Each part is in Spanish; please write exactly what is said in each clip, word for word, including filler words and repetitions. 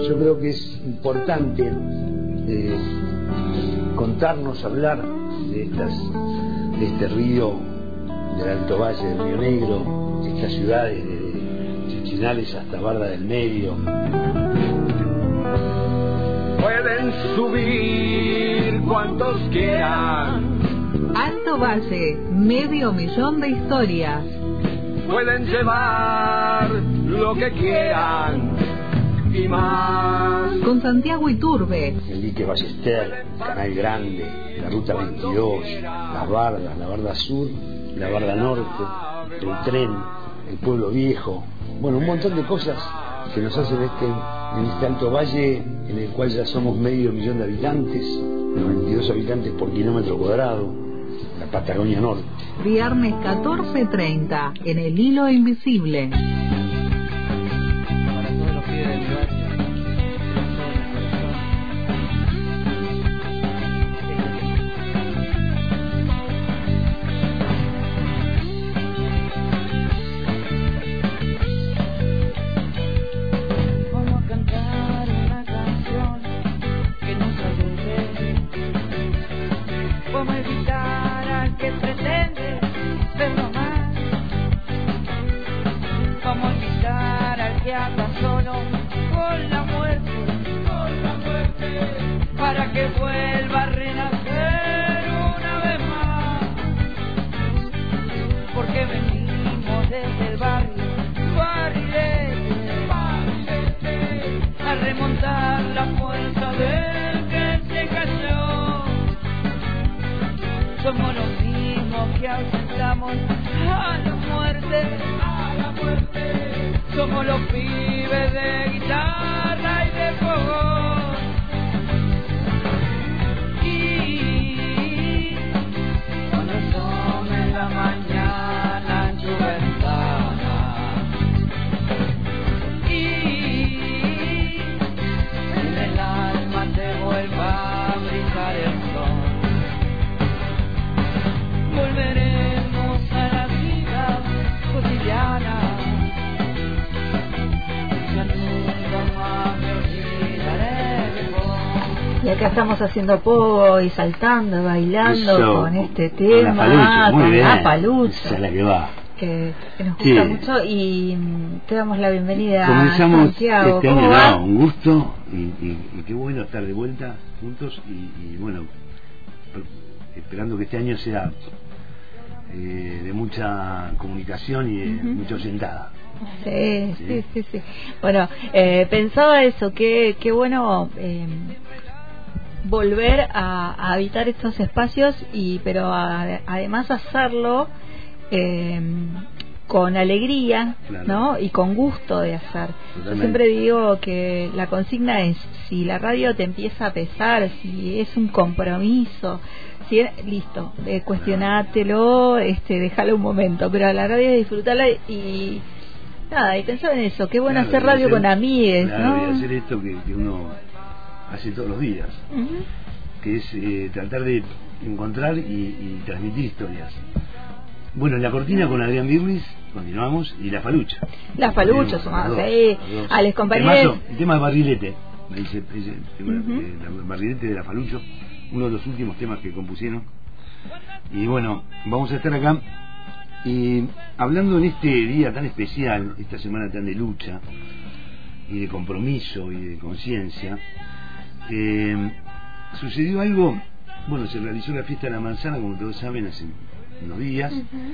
yo creo que es importante eh, contarnos, hablar de estas, de este río del Alto Valle del Río Negro, estas ciudades de Chichinales hasta Barda del Medio. Pueden subir cuantos quieran. Alto Valle, medio millón de historias. Pueden llevar lo que quieran y más. Con Santiago Iturbe. El dique Ballester, Canal Grande, la Ruta veintidós, las bardas, la barda sur, la barda norte, el tren, el pueblo viejo. Bueno, un montón de cosas que nos hacen este, en este Alto Valle, en el cual ya somos medio millón de habitantes, noventa y dos habitantes por kilómetro cuadrado. La Patagonia Norte. Viernes catorce treinta en El Hilo Invisible. Para todos los pibes del barrio. Vamos a cantar una canción que nos ayude. Vamos a evitar al que pretende verlo más. Vamos a invitar al que anda solo con la muerte, con la muerte, para que vuelva a renacer una vez más. Porque venimos desde el barrio Barrilete, Barrilete, a remontar la fuerza del que se cayó. Somos los mismos que ausentamos a la muerte, a la muerte. Somos los pibes de guitarra y de fogón. Y cuando asome la mañana en tu ventana, y en el alma te vuelva a brillar el sol, volveremos a la vida cotidiana. Ya nunca más me olvidaré de vos. Y acá estamos haciendo pogo y saltando, bailando Eso, con este con tema, la palucha, muy con bien. la palucha, Esa es la que va. que, que nos gusta Sí. mucho. Y mm, te damos la bienvenida Comenzamos a Santiago. este ¿Cómo año, va? no, un gusto y, y, y qué bueno estar de vuelta juntos y, y bueno, esperando que este año sea eh, de mucha comunicación y de Ujú. mucha oyentada. Sí, Sí. sí, sí, sí. Bueno, eh, pensaba eso, que qué bueno eh, volver a, a habitar estos espacios, y pero a- además hacerlo eh, con alegría, Claro. ¿no? Y con gusto de hacer. Yo Totalmente. siempre digo que la consigna es: si la radio te empieza a pesar, si es un compromiso, si es, listo, eh, cuestionátelo, este, déjalo un momento, pero a la radio disfrutarla y nada, y pensaba en eso, qué bueno Claro, hacer y radio hacer- con amigues, claro, ¿no? y hacer esto que, que uno hace todos los días, Ujú. que es eh, tratar de encontrar y, y transmitir historias. Bueno, en la cortina con Adrián Birris continuamos, y la falucha. Las faluchas, Las sumamos dos, ahí, las dos. a los compañeros. Temazo, el tema de Barrilete, me dice, dice el tema Ujú. de la- Barrilete de la falucha, uno de los últimos temas que compusieron. Y bueno, vamos a estar acá y hablando en este día tan especial, esta semana tan de lucha y de compromiso y de conciencia. eh, sucedió algo. Bueno, se realizó la fiesta de la manzana, como todos saben, hace unos días.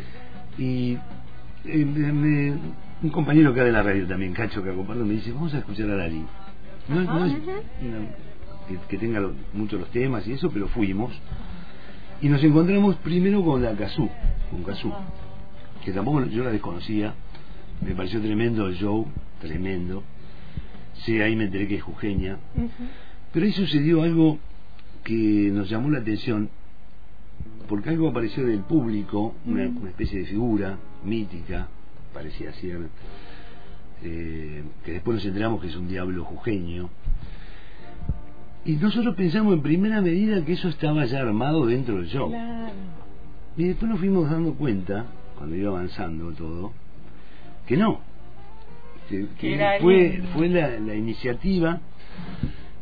Y eh, me- me- un compañero acá de la radio también, Cacho, que acompañó, me dice: vamos a escuchar a Lali. No, no es una- que, que tenga lo- mucho los temas y eso, pero fuimos y nos encontramos primero con la Cazú, con Cazú, que tampoco yo la desconocía. Me pareció tremendo el show, tremendo. Sí, ahí me enteré que es jujeña. Pero ahí sucedió algo que nos llamó la atención, porque algo apareció del público, una, una especie de figura mítica, parecía ser, eh, que después nos enteramos que es un diablo jujeño. Y nosotros pensamos en primera medida que eso estaba ya armado dentro del show. Claro. Y después nos fuimos dando cuenta, cuando iba avanzando todo, que no. Que, que Era fue, el- fue la, la iniciativa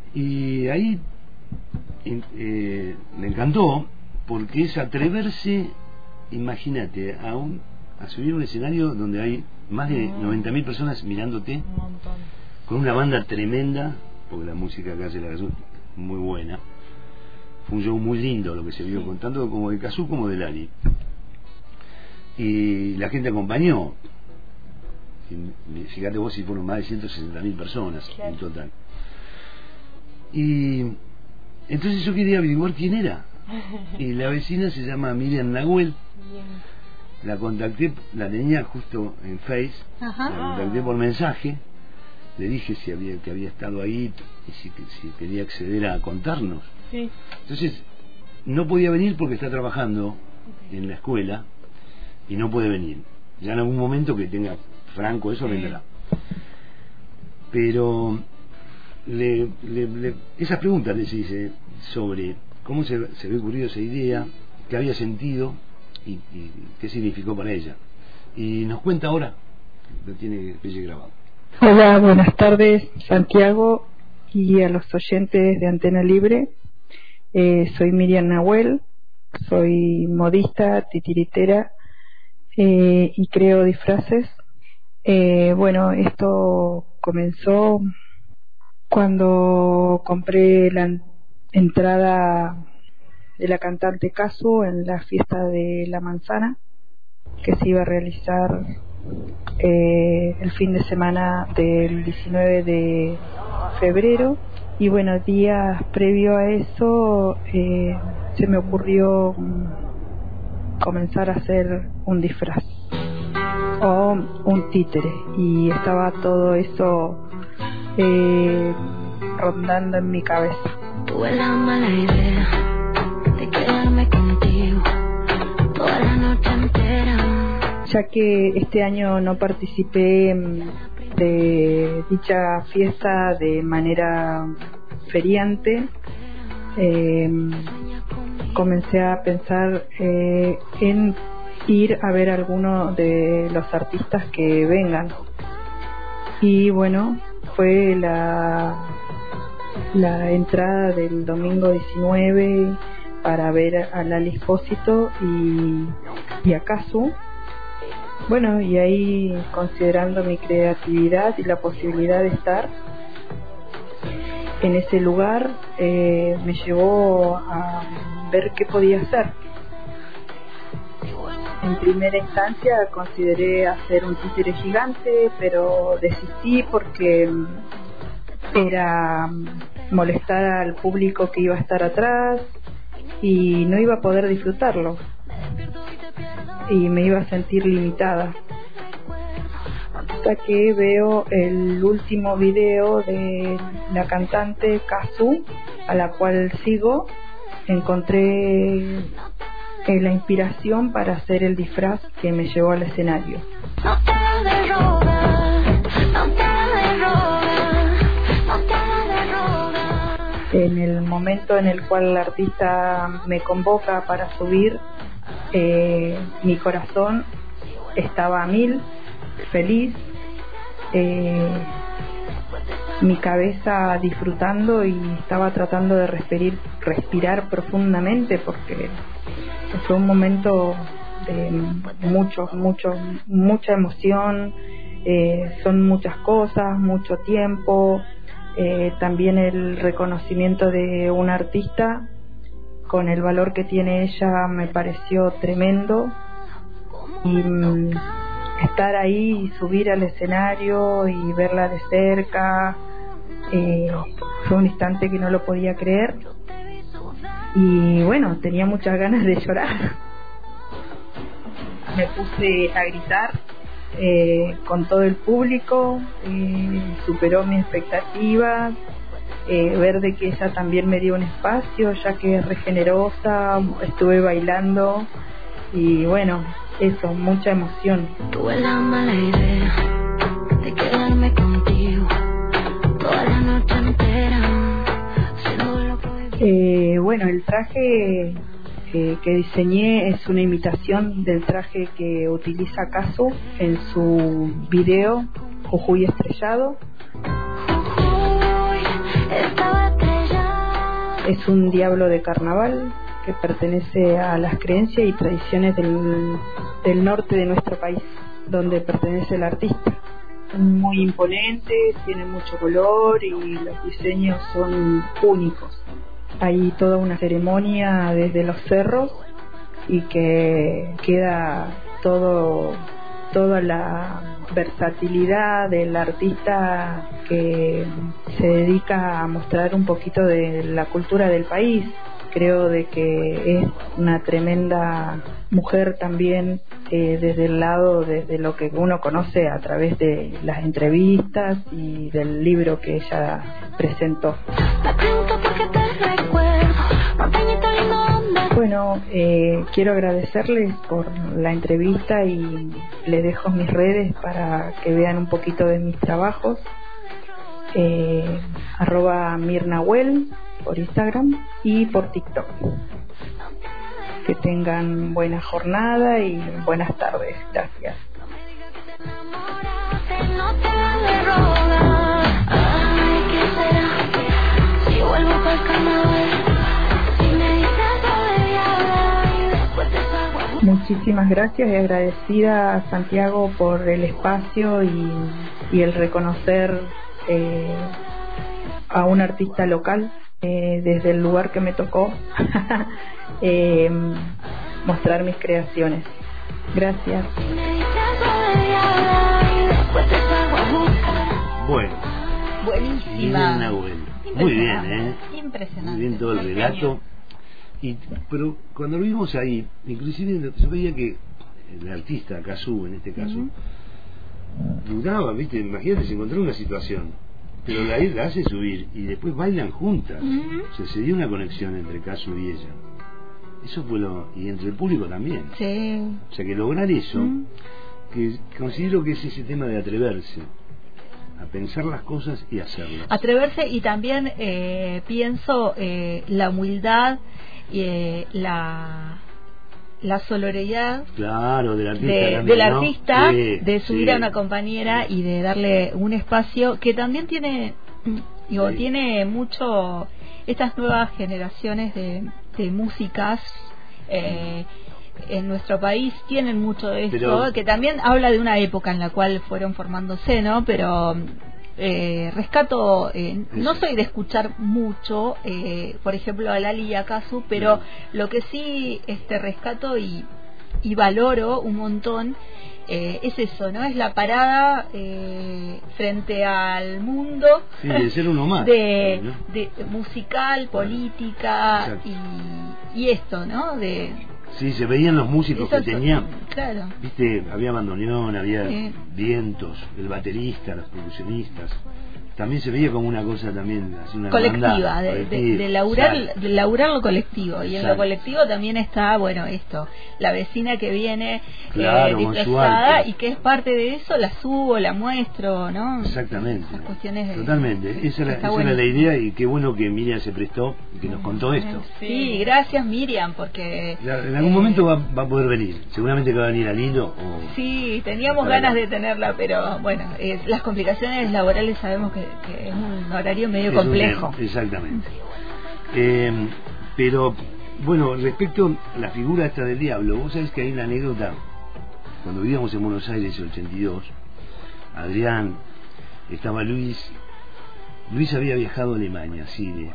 Y ahí eh, me encantó, porque es atreverse, imagínate, a, un, a subir un escenario donde hay más de noventa mil personas mirándote, Un montón. con una banda tremenda, porque la música que hace la Cazzu muy buena. Fue un show muy lindo lo que se vio, Sí. con tanto como de Cazzu como de Lali. Y la gente acompañó. Y fíjate vos si fueron más de ciento sesenta mil personas, claro, en total. Y entonces yo quería averiguar quién era. Y la vecina se llama Miriam Nahuel. Bien. La contacté, la tenía justo en Face. Ajá. La contacté por mensaje. Le dije si había que había estado ahí y si, si quería acceder a contarnos. Sí. Entonces no podía venir porque está trabajando en la escuela y no puede venir. Ya en algún momento que tenga franco eso, sí, vendrá. Pero le, le, le, esas preguntas les hice sobre cómo se, se había ocurrido esa idea, qué había sentido y, y qué significó para ella. Y nos cuenta ahora, lo tiene Pelle grabado. Hola, buenas tardes, Santiago, y a los oyentes de Antena Libre. Eh, soy Miriam Nahuel, soy modista, titiritera eh, y creo disfraces. Eh, bueno, esto comenzó cuando compré la en- entrada de la cantante Cazzu en la fiesta de la manzana, que se iba a realizar eh, el fin de semana del diecinueve de febrero. Y bueno, días previo a eso eh, se me ocurrió um, comenzar a hacer un disfraz o un títere, y estaba todo eso eh, rondando en mi cabeza. Tuve la mala idea de quedarme contigo toda la noche entera, Ya que este año no participé de dicha fiesta de manera feriante, eh, comencé a pensar eh, en ir a ver a alguno de los artistas que vengan. Y bueno, fue la, la entrada del domingo diecinueve para ver a Lali Espósito y, y a Cazzu. Bueno, y ahí, considerando mi creatividad y la posibilidad de estar en ese lugar, eh, me llevó a ver qué podía hacer. En primera instancia consideré hacer un títere gigante, pero desistí porque era molestar al público que iba a estar atrás y no iba a poder disfrutarlo, y me iba a sentir limitada. Hasta que veo el último video de la cantante Cazzu, a la cual sigo, encontré eh, la inspiración para hacer el disfraz que me llevó al escenario. no te hagas de rogar, no te hagas de rogar, no te hagas de rogar. En el momento en el cual el artista me convoca para subir, eh, mi corazón estaba a mil, feliz, eh, mi cabeza disfrutando, y estaba tratando de respirar, respirar profundamente, porque fue un momento de mucho, mucho, mucha emoción, eh, son muchas cosas, mucho tiempo, eh, también el reconocimiento de un artista con el valor que tiene ella me pareció tremendo, y mm, estar ahí y subir al escenario y verla de cerca, eh, fue un instante que no lo podía creer, y bueno, tenía muchas ganas de llorar. Me puse a gritar eh, con todo el público, eh, superó mis expectativas. Eh, ver de que ella también me dio un espacio, ya que es re generosa, estuve bailando, y bueno, eso, mucha emoción. Tuve la mala idea de quedarme contigo toda la noche entera, haciendo lo prohibido. Eh, bueno, el traje eh, que diseñé es una imitación del traje que utiliza Cazzu en su video Jujuy Estrellado. Estaba es un diablo de carnaval que pertenece a las creencias y tradiciones del, del norte de nuestro país, donde pertenece el artista. Son muy imponentes, tienen mucho color y los diseños son únicos. Hay toda una ceremonia desde los cerros y que queda todo toda la versatilidad del artista que se dedica a mostrar un poquito de la cultura del país. Creo de que es una tremenda mujer también, eh, desde el lado, desde lo que uno conoce a través de las entrevistas y del libro que ella presentó. Bueno, eh, quiero agradecerles por la entrevista y les dejo mis redes para que vean un poquito de mis trabajos. Eh, arroba Mirnahuel por Instagram y por TikTok. Que tengan buena jornada y buenas tardes. Gracias. Muchísimas gracias y agradecida a Santiago por el espacio y, y el reconocer eh, a un artista local. Eh, desde el lugar que me tocó eh, mostrar mis creaciones. Gracias. Bueno, buenísima. Muy bien, ¿eh? Impresionante. Muy bien todo el relato. Y, pero cuando lo vimos ahí, inclusive yo veía que el artista, Cazzu en este caso, uh-huh. dudaba, ¿viste? Imagínate, se encontró una situación, pero la, la hace subir y después bailan juntas. Uh-huh. O sea, se dio una conexión entre Cazzu y ella. Eso fue lo... y entre el público también. Sí. O sea, que lograr eso, uh-huh. que considero que es ese tema de atreverse a pensar las cosas y hacerlas. Atreverse, y también eh, pienso eh, la humildad y eh, la la sororidad, claro, del artista, de, también, del ¿no? artista sí, de subir sí. a una compañera y de darle un espacio que también tiene, digo, sí. tiene mucho estas nuevas generaciones de, de músicas eh, en nuestro país tienen mucho de eso, pero, que también habla de una época en la cual fueron formándose, ¿no? Pero eh, rescato, eh, no soy de escuchar mucho, eh, por ejemplo, a Lali y a Cazzu, pero no. Lo que sí este rescato y, y valoro un montón eh, es eso, ¿no? Es la parada eh, frente al mundo, sí, de ser uno más, de, ¿no? de musical, política y, y esto, ¿no? De sí, se veían los músicos que tenían, claro. Viste, había bandoneón, había sí. vientos, el baterista, los percusionistas. También se veía como una cosa también así una colectiva, banda, de, colectiva. De, de laburar Exacto. de laburar lo colectivo. Y Exacto. en lo colectivo también está, bueno, esto, la vecina que viene claro, eh, disfrazada y que es parte de eso, la subo, la muestro, ¿no? Exactamente. Esas cuestiones de, totalmente, esa, era, esa bueno. era la idea, y qué bueno que Miriam se prestó y que nos contó esto. Sí, gracias Miriam, porque en algún eh, momento va, va a poder venir, seguramente que va a venir al hilo o... sí, teníamos ganas de tenerla, pero bueno, eh, las complicaciones laborales sabemos que, que es un horario medio es complejo. Un, exactamente. Eh, pero bueno, respecto a la figura esta del diablo, vos sabés que hay una anécdota. Cuando vivíamos en Buenos Aires en el ochenta y dos, Adrián, estaba Luis, Luis había viajado a Alemania, Siria,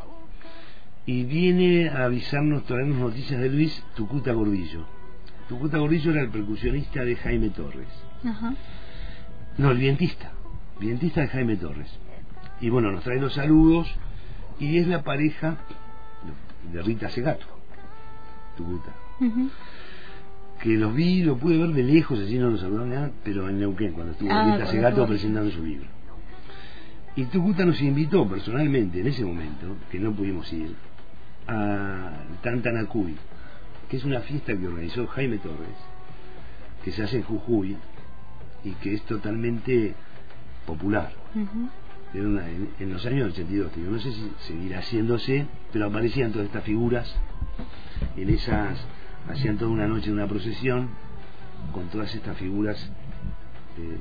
y viene a avisarnos, traernos noticias de Luis, Tucuta Gordillo. Tucuta Gordillo era el percusionista de Jaime Torres. Ajá. No, el vientista, vientista de Jaime Torres. Y bueno, nos trae los saludos, y es la pareja de Rita Segato, Tucuta. Uh-huh. Que los vi, lo pude ver de lejos, así no los saludaron nada, pero en Neuquén, cuando estuvo ah, Rita Segato estuvo presentando su libro. Y Tucuta nos invitó personalmente en ese momento, que no pudimos ir, a Tantanacuy, que es una fiesta que organizó Jaime Torres, que se hace en Jujuy y que es totalmente popular. Uh-huh. Era una, en, en los años ochenta y dos, yo no sé si seguirá haciéndose, pero aparecían todas estas figuras en esas, hacían toda una noche una procesión con todas estas figuras eh,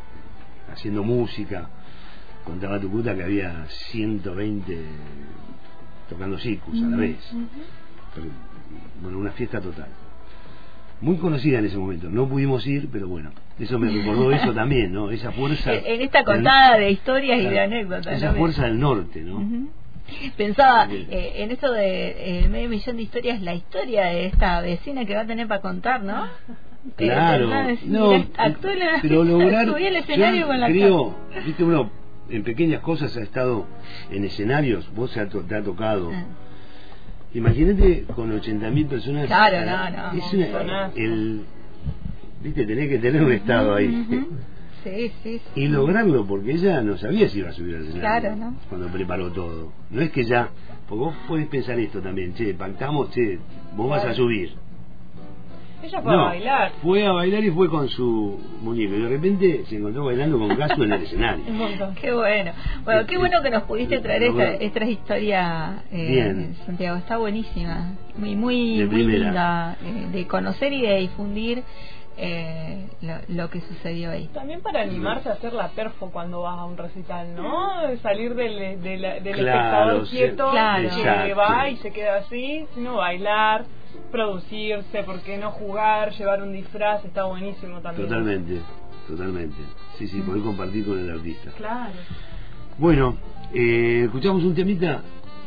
haciendo música. Contaba Tucuta que había ciento veinte tocando circus a la vez. Pero, bueno, una fiesta total. Muy conocida en ese momento, no pudimos ir, pero bueno, eso me recordó eso también, ¿no? Esa fuerza... En esta contada del, de historias claro, y de anécdotas. Esa ¿no? fuerza del norte, ¿no? Uh-huh. Pensaba eh, en esto de eh, medio millón de historias, la historia de esta vecina que va a tener para contar, ¿no? Claro, eh, no, actúa en la, pero lograr... subí al escenario yo con la creo, viste, uno en pequeñas cosas ha estado en escenarios, vos se ha to- te ha tocado... Ah. Imagínate con ochenta mil personas. Claro, no, no. Es una, el, viste, tenés que tener un estado ahí. Uh-huh. Sí, sí, sí. Y lograrlo, porque ella no sabía si iba a subir al escenario. Claro, ¿no? Cuando preparó todo. No es que ya, porque vos podés pensar esto también, che, pactamos, che, vos vas a subir. Ella fue no, a bailar. Fue a bailar y fue con su muñeco. Y de repente se encontró bailando con Casu en el escenario. Qué bueno. Bueno, qué bueno que nos pudiste traer esta, esta historia, eh, Santiago. Está buenísima. Muy, muy, muy linda eh, de conocer y de difundir eh, lo, lo que sucedió ahí. También para animarse a hacer la perfo cuando vas a un recital, ¿no? Salir del, del, del claro, espectador quieto, claro. que va y se queda así, sino bailar, producirse, ¿por qué no jugar, llevar un disfraz? Está buenísimo también. Totalmente, totalmente. Sí, sí, poder compartir con el artista. Claro. Bueno, eh, escuchamos un temita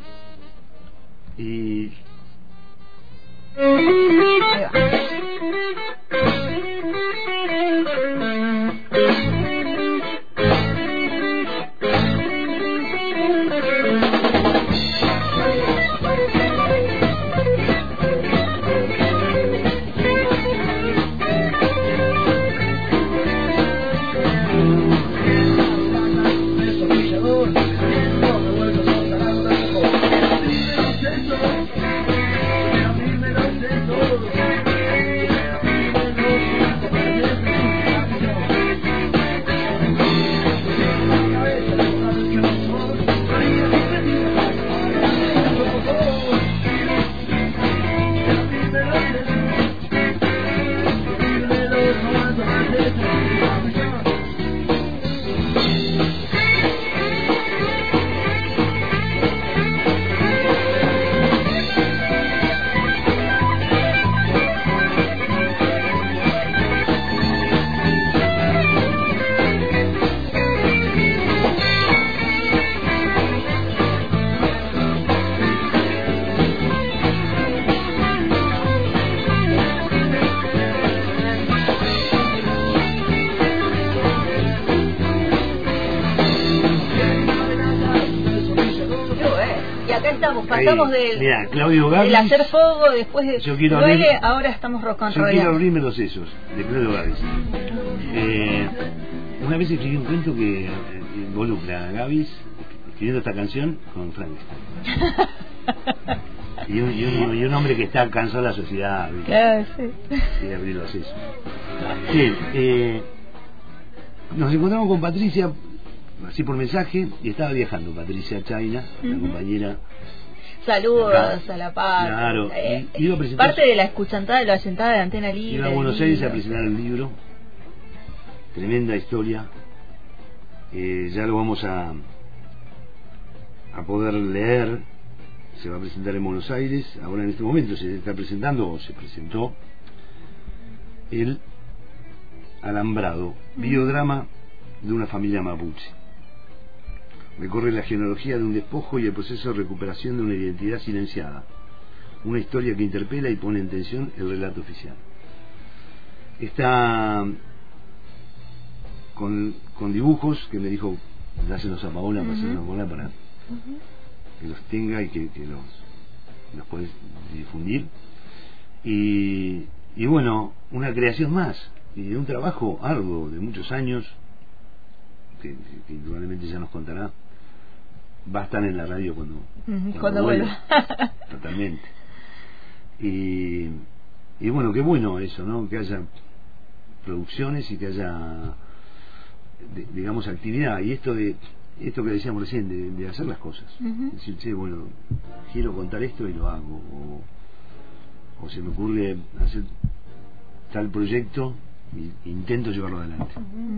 y... Ahí va. Pasamos del, Mirá, Claudio Gavis, del hacer fuego, después de yo quiero duele, abrir, ahora estamos rock and roll. Yo quiero abrirme los sesos de Claudio Gavis. Eh, una vez escribí un cuento que eh, involucra a Gavis escribiendo esta canción con Frankenstein. y, un, y, un, y un hombre que está cansado de la sociedad. ¿Viste? Claro, sí. Y abrir los sesos. Sí, eh, nos encontramos con Patricia así por mensaje y estaba viajando Patricia China, uh-huh. la compañera. Saludos acá. A la paz. Claro, eh, iba a presentar, parte de la escuchantada de la asentada de Antena Libre. Iba a Buenos Aires a presentar el libro. Tremenda historia. Eh, ya lo vamos a a poder leer. Se va a presentar en Buenos Aires. Ahora en este momento se está presentando o se presentó el Alambrado, biodrama de una familia mapuche. Recorre la genealogía de un despojo y el proceso de recuperación de una identidad silenciada. Una historia que interpela y pone en tensión el relato oficial. Está con, con dibujos que me dijo, dáselos a Paola, uh-huh. a Paola para uh-huh. que los tenga y que, que los, los puedes difundir. Y, y bueno, una creación más y de un trabajo arduo de muchos años que, que indudablemente ya nos contará. Va a estar en la radio cuando, uh-huh, cuando, cuando vuelva. vuelva. Totalmente. Y, y bueno, qué bueno eso, ¿no? Que haya producciones y que haya, de, digamos, actividad. Y esto de esto que decíamos recién, de, de hacer las cosas. Uh-huh. Decir, che, bueno, quiero contar esto y lo hago. O, o se me ocurre hacer tal proyecto y intento llevarlo adelante. Uh-huh. Eso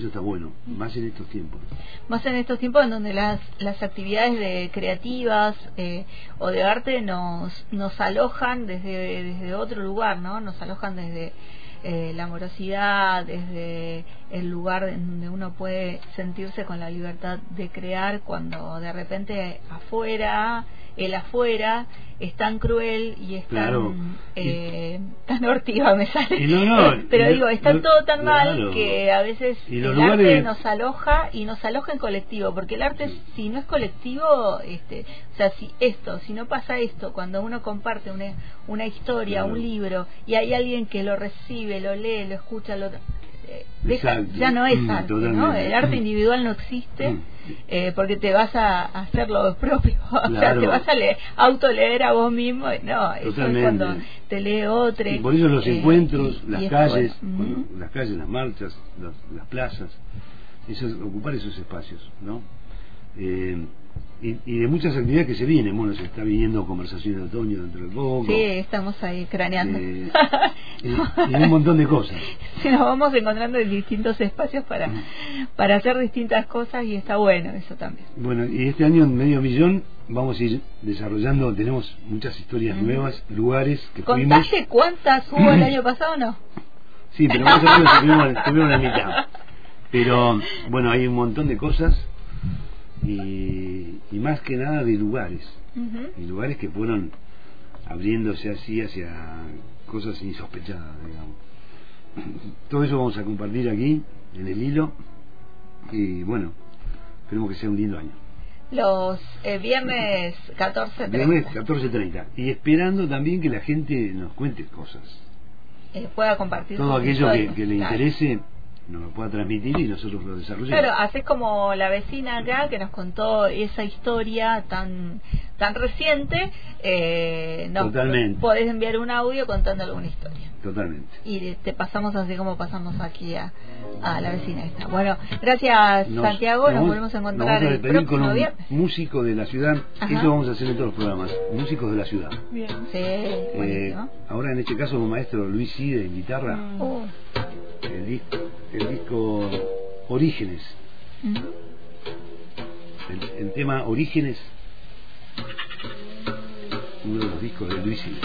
está bueno, más en estos tiempos. Más en estos tiempos en donde las, las actividades de creativas eh, o de arte nos, nos alojan desde, desde otro lugar, ¿no? Nos alojan desde eh, la amorosidad, desde el lugar en donde uno puede sentirse con la libertad de crear, cuando de repente afuera, el afuera es tan cruel y es Claro. tan eh, tan hortiva me sale. Y no, no, Eh, pero y digo, lo- está lo- todo tan mal claro. que a veces Y los el arte lugares- nos aloja y nos aloja en colectivo, porque el arte si no es colectivo, este, o sea, si esto, si no pasa esto, cuando uno comparte una, una historia, Claro. un libro y hay alguien que lo recibe, lo lee, lo escucha, lo eh, deja- Exacto. ya no es Mm, arte, ¿no? totalmente. El arte individual no existe. Mm. Eh, porque te vas a, a hacer lo propio, o sea, Claro. te vas a leer, autoleer a vos mismo, y no, eso es Totalmente. cuando te lee otro. Y por eso los eh, encuentros, y- las y es calles, bueno. bueno, Ujú. las calles, las marchas, las, las plazas, eso, es ocupar esos espacios, ¿no? Eh, y, y de muchas actividades que se vienen, bueno, se está viniendo conversaciones de otoño dentro de poco. Sí, estamos ahí craneando. Eh, y, y un montón de cosas. Sí, nos vamos encontrando en distintos espacios para, para hacer distintas cosas y está bueno eso también. Bueno, y este año en Medio Millón vamos a ir desarrollando, tenemos muchas historias Ujú. nuevas, lugares que fuimos. ¿Contaste cuántas hubo el año pasado o no? Sí, pero más o menos estuvimos, estuvimos en la mitad. Pero bueno, hay un montón de cosas y, y más que nada de lugares. Ujú. Y lugares que fueron abriéndose así hacia cosas insospechadas, digamos. Todo eso vamos a compartir aquí, en el hilo. Y bueno, esperemos que sea un lindo año. Los eh, viernes catorce Viernes treinta catorce treinta. Y esperando también que la gente nos cuente cosas. eh, pueda compartir Todo sus aquello que, historias. que le Claro. interese nos lo pueda transmitir y nosotros lo desarrollemos. Claro, haces como la vecina acá que nos contó esa historia tan tan reciente. Eh, nos Totalmente. podés enviar un audio contando alguna historia. Totalmente. Y te pasamos así como pasamos aquí a, a la vecina esta. Bueno, gracias Nos- Santiago, nos, vamos- volvemos a nos encontrar vamos a el despedir con próximo un viernes. músico de la ciudad. Ajá. Eso vamos a hacer en todos los programas. Músicos de la ciudad. Bien. Sí, Eh, buenísimo. ahora en este caso un maestro Luis Cide en guitarra. Mm. Uh, El disco, el disco Orígenes. mm. El, el tema Orígenes. Uno de los discos de Luis Cide.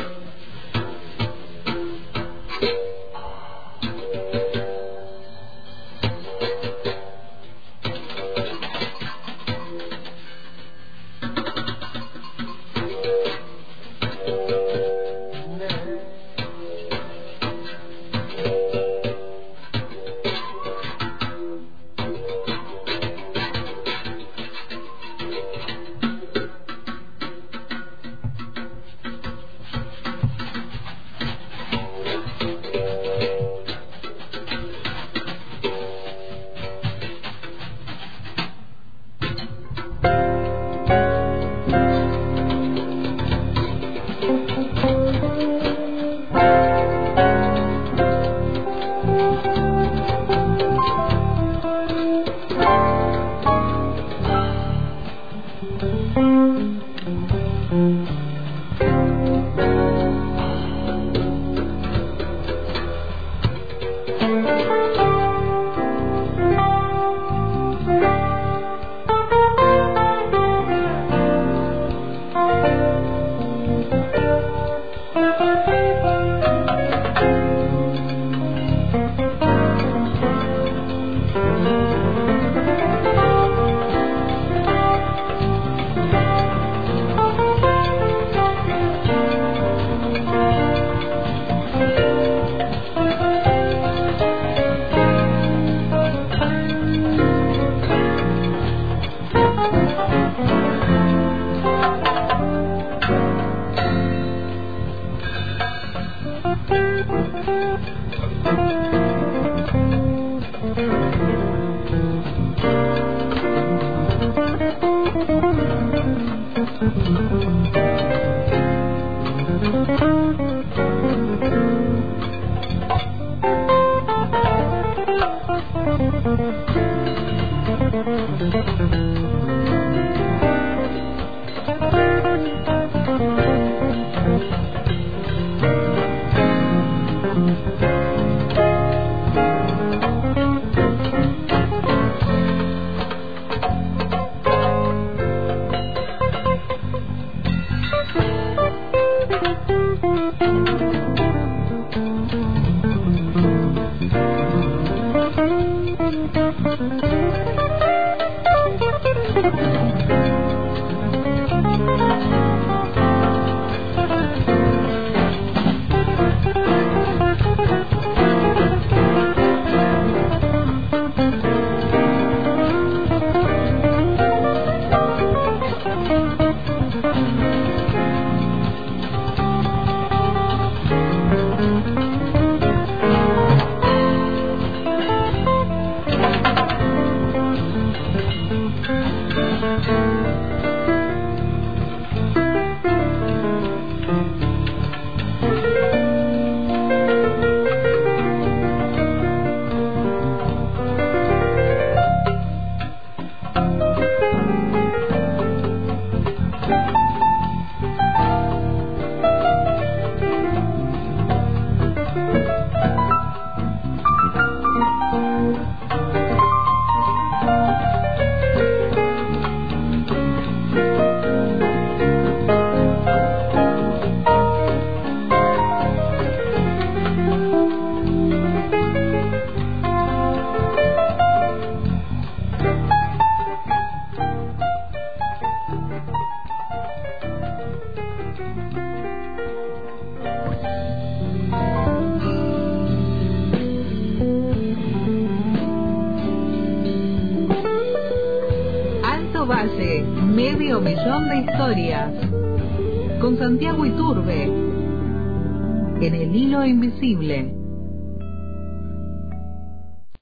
Medio millón de historias. Con Santiago Iturbe. En el hilo invisible.